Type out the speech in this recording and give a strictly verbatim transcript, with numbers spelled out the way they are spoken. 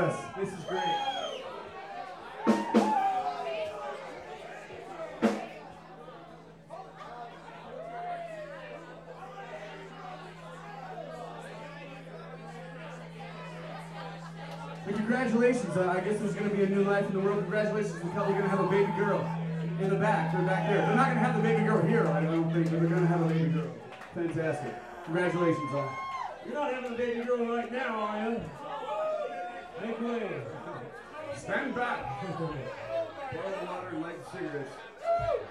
us. This is great. But congratulations, uh, I guess there's going to be a new life in the world. Congratulations, the couple are going to have a baby girl in the back. They're back there. They're not going to have the baby girl here, I don't think, but they're going to have a baby girl. Fantastic. Congratulations, all. You're not having a baby girl right now, are you? Make way. Stand back. Boil water and light cigarettes.